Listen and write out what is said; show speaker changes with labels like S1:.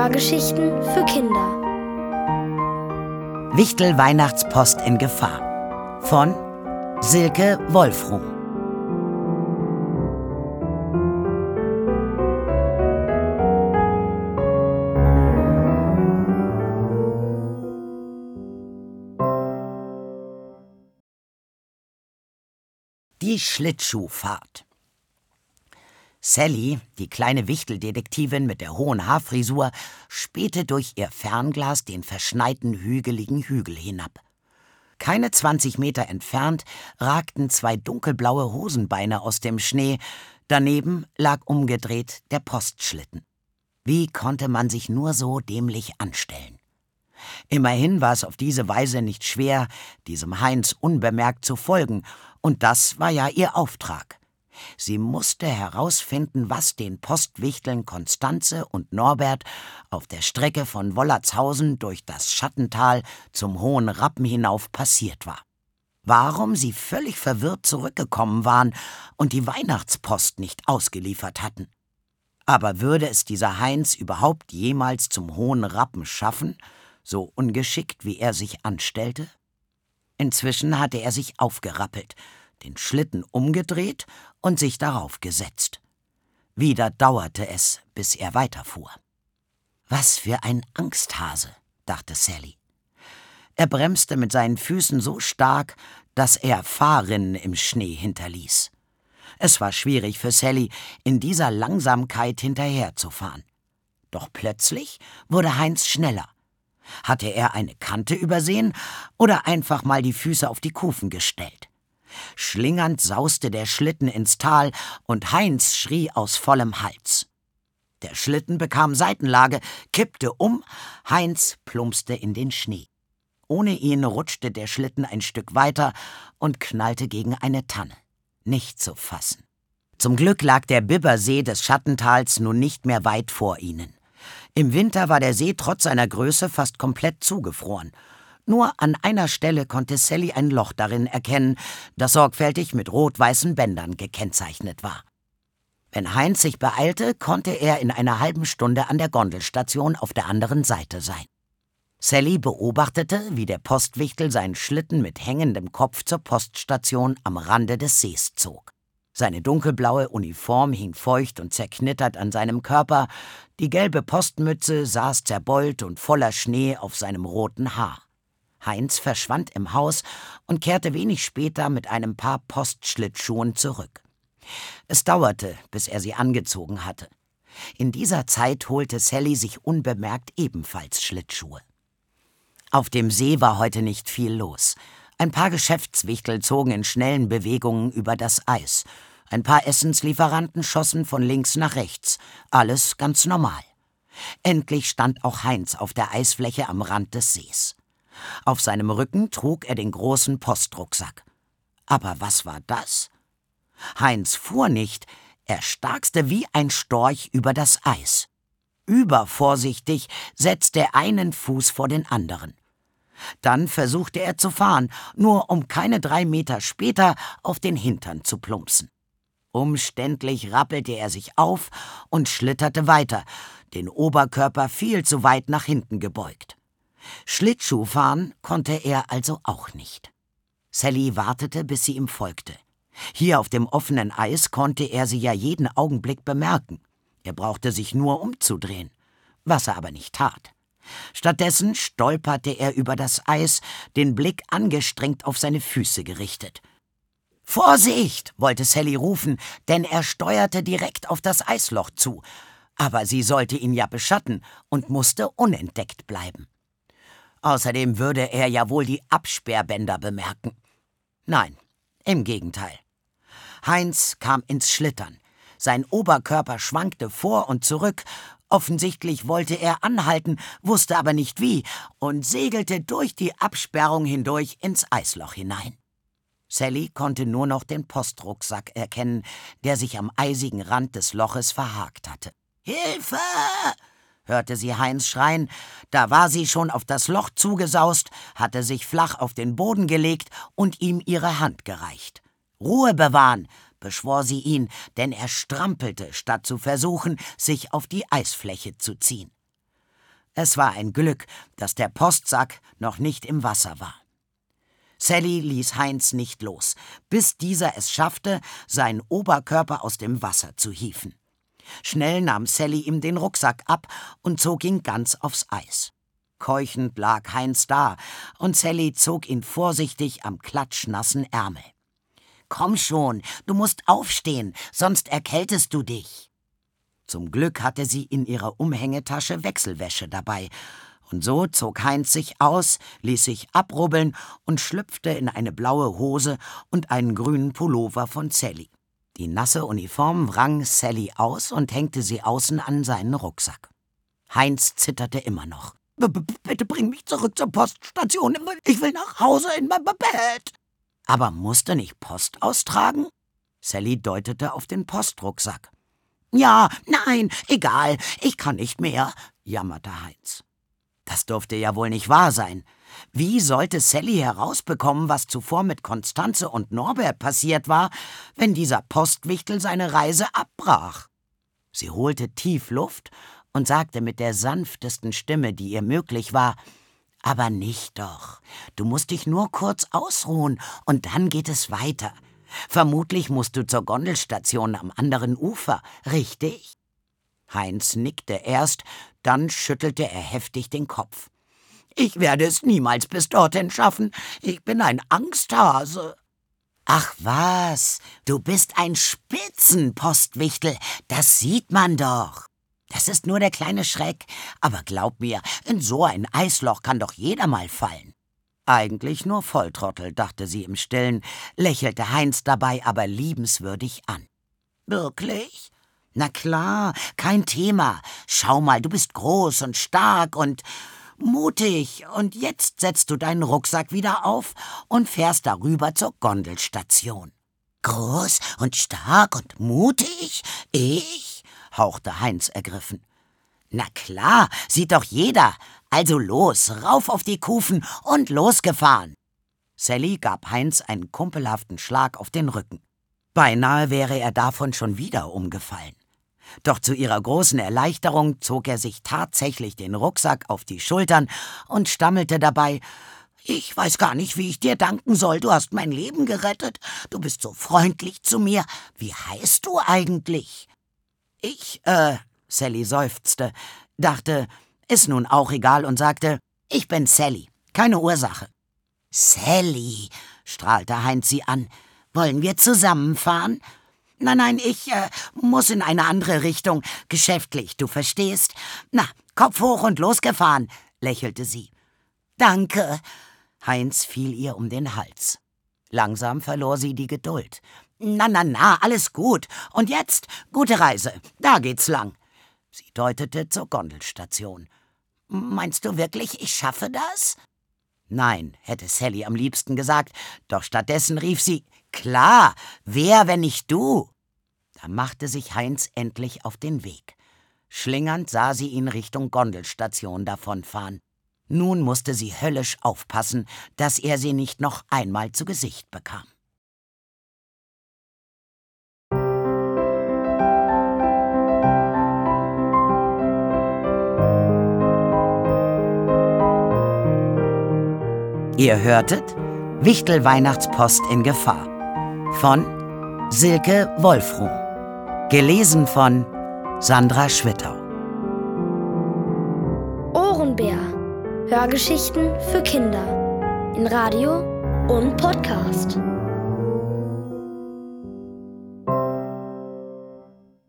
S1: Hörgeschichten für Kinder.
S2: Wichtel-Weihnachtspost in Gefahr von Silke Wolfruhm. Die Schlittschuhfahrt. Sally, die kleine Wichteldetektivin mit der hohen Haarfrisur, spähte durch ihr Fernglas den verschneiten, hügeligen Hügel hinab. Keine 20 Meter entfernt ragten zwei dunkelblaue Hosenbeine aus dem Schnee, daneben lag umgedreht der Postschlitten. Wie konnte man sich nur so dämlich anstellen? Immerhin war es auf diese Weise nicht schwer, diesem Heinz unbemerkt zu folgen, und das war ja ihr Auftrag. Sie musste herausfinden, was den Postwichteln Konstanze und Norbert auf der Strecke von Wollertshausen durch das Schattental zum Hohen Rappen hinauf passiert war. Warum sie völlig verwirrt zurückgekommen waren und die Weihnachtspost nicht ausgeliefert hatten. Aber würde es dieser Heinz überhaupt jemals zum Hohen Rappen schaffen, so ungeschickt wie er sich anstellte? Inzwischen hatte er sich aufgerappelt, den Schlitten umgedreht und sich darauf gesetzt. Wieder dauerte es, bis er weiterfuhr. Was für ein Angsthase, dachte Sally. Er bremste mit seinen Füßen so stark, dass er Fahrrinnen im Schnee hinterließ. Es war schwierig für Sally, in dieser Langsamkeit hinterherzufahren. Doch plötzlich wurde Heinz schneller. Hatte er eine Kante übersehen oder einfach mal die Füße auf die Kufen gestellt? Schlingernd sauste der Schlitten ins Tal und Heinz schrie aus vollem Hals. Der Schlitten bekam Seitenlage, kippte um, Heinz plumpste in den Schnee. Ohne ihn rutschte der Schlitten ein Stück weiter und knallte gegen eine Tanne. Nicht zu fassen. Zum Glück lag der Bibbersee des Schattentals nun nicht mehr weit vor ihnen. Im Winter war der See trotz seiner Größe fast komplett zugefroren. Nur an einer Stelle konnte Sally ein Loch darin erkennen, das sorgfältig mit rot-weißen Bändern gekennzeichnet war. Wenn Heinz sich beeilte, konnte er in einer halben Stunde an der Gondelstation auf der anderen Seite sein. Sally beobachtete, wie der Postwichtel seinen Schlitten mit hängendem Kopf zur Poststation am Rande des Sees zog. Seine dunkelblaue Uniform hing feucht und zerknittert an seinem Körper, die gelbe Postmütze saß zerbeult und voller Schnee auf seinem roten Haar. Heinz verschwand im Haus und kehrte wenig später mit einem Paar Postschlittschuhen zurück. Es dauerte, bis er sie angezogen hatte. In dieser Zeit holte Sally sich unbemerkt ebenfalls Schlittschuhe. Auf dem See war heute nicht viel los. Ein paar Geschäftswichtel zogen in schnellen Bewegungen über das Eis. Ein paar Essenslieferanten schossen von links nach rechts. Alles ganz normal. Endlich stand auch Heinz auf der Eisfläche am Rand des Sees. Auf seinem Rücken trug er den großen Postrucksack. Aber was war das? Heinz fuhr nicht, er starkste wie ein Storch über das Eis. Übervorsichtig setzte er einen Fuß vor den anderen. Dann versuchte er zu fahren, nur um keine 3 Meter später auf den Hintern zu plumpsen. Umständlich rappelte er sich auf und schlitterte weiter, den Oberkörper viel zu weit nach hinten gebeugt. Schlittschuh fahren konnte er also auch nicht. Sally wartete, bis sie ihm folgte. Hier auf dem offenen Eis konnte er sie ja jeden Augenblick bemerken. Er brauchte sich nur umzudrehen, was er aber nicht tat. Stattdessen stolperte er über das Eis, den Blick angestrengt auf seine Füße gerichtet. »Vorsicht!« wollte Sally rufen, denn er steuerte direkt auf das Eisloch zu. Aber sie sollte ihn ja beschatten und musste unentdeckt bleiben. Außerdem würde er ja wohl die Absperrbänder bemerken. Nein, im Gegenteil. Heinz kam ins Schlittern. Sein Oberkörper schwankte vor und zurück. Offensichtlich wollte er anhalten, wusste aber nicht wie und segelte durch die Absperrung hindurch ins Eisloch hinein. Sally konnte nur noch den Postrucksack erkennen, der sich am eisigen Rand des Loches verhakt hatte. »Hilfe!« hörte sie Heinz schreien. Da war sie schon auf das Loch zugesaust, hatte sich flach auf den Boden gelegt und ihm ihre Hand gereicht. »Ruhe bewahren«, beschwor sie ihn, denn er strampelte, statt zu versuchen, sich auf die Eisfläche zu ziehen. Es war ein Glück, dass der Postsack noch nicht im Wasser war. Sally ließ Heinz nicht los, bis dieser es schaffte, seinen Oberkörper aus dem Wasser zu hieven. Schnell nahm Sally ihm den Rucksack ab und zog ihn ganz aufs Eis. Keuchend lag Heinz da, und Sally zog ihn vorsichtig am klatschnassen Ärmel. »Komm schon, du musst aufstehen, sonst erkältest du dich.« Zum Glück hatte sie in ihrer Umhängetasche Wechselwäsche dabei, und so zog Heinz sich aus, ließ sich abrubbeln und schlüpfte in eine blaue Hose und einen grünen Pullover von Sally. Die nasse Uniform wrang Sally aus und hängte sie außen an seinen Rucksack. Heinz zitterte immer noch. »Bitte bring mich zurück zur Poststation, ich will nach Hause in mein Bett.« »Aber musst du nicht Post austragen?« Sally deutete auf den Postrucksack. »Ja, nein, egal, ich kann nicht mehr«, jammerte Heinz. Das durfte ja wohl nicht wahr sein. Wie sollte Sally herausbekommen, was zuvor mit Constanze und Norbert passiert war, wenn dieser Postwichtel seine Reise abbrach? Sie holte tief Luft und sagte mit der sanftesten Stimme, die ihr möglich war: »Aber nicht doch. Du musst dich nur kurz ausruhen und dann geht es weiter. Vermutlich musst du zur Gondelstation am anderen Ufer, richtig?« Heinz nickte erst, dann schüttelte er heftig den Kopf. »Ich werde es niemals bis dorthin schaffen. Ich bin ein Angsthase.« »Ach was, du bist ein Spitzenpostwichtel, das sieht man doch. Das ist nur der kleine Schreck, aber glaub mir, in so ein Eisloch kann doch jeder mal fallen.« Eigentlich nur Volltrottel, dachte sie im Stillen, lächelte Heinz dabei aber liebenswürdig an. »Wirklich?« »Na klar, kein Thema. Schau mal, du bist groß und stark und mutig. Und jetzt setzt du deinen Rucksack wieder auf und fährst darüber zur Gondelstation.« »Groß und stark und mutig? Ich?« hauchte Heinz ergriffen. »Na klar, sieht doch jeder. Also los, rauf auf die Kufen und losgefahren.« Sally gab Heinz einen kumpelhaften Schlag auf den Rücken. Beinahe wäre er davon schon wieder umgefallen. Doch zu ihrer großen Erleichterung zog er sich tatsächlich den Rucksack auf die Schultern und stammelte dabei: »Ich weiß gar nicht, wie ich dir danken soll. Du hast mein Leben gerettet. Du bist so freundlich zu mir. Wie heißt du eigentlich?« Sally seufzte, dachte, ist nun auch egal und sagte: »Ich bin Sally. Keine Ursache.« »Sally«, strahlte Heinz sie an. »Wollen wir zusammenfahren?« »Nein, ich muss in eine andere Richtung. Geschäftlich, du verstehst. Na, Kopf hoch und losgefahren«, lächelte sie. »Danke.« Heinz fiel ihr um den Hals. Langsam verlor sie die Geduld. Na, alles gut. Und jetzt, gute Reise. Da geht's lang.« Sie deutete zur Gondelstation. »Meinst du wirklich, ich schaffe das?« »Nein«, hätte Sally am liebsten gesagt, doch stattdessen rief sie: »Klar, wer, wenn nicht du?« Da machte sich Heinz endlich auf den Weg. Schlingernd sah sie ihn Richtung Gondelstation davonfahren. Nun musste sie höllisch aufpassen, dass er sie nicht noch einmal zu Gesicht bekam. Ihr hörtet Wichtel-Weihnachtspost in Gefahr von Silke Wolfruhm. Gelesen von Sandra Schwittau.
S1: Ohrenbär. Hörgeschichten für Kinder. In Radio und Podcast.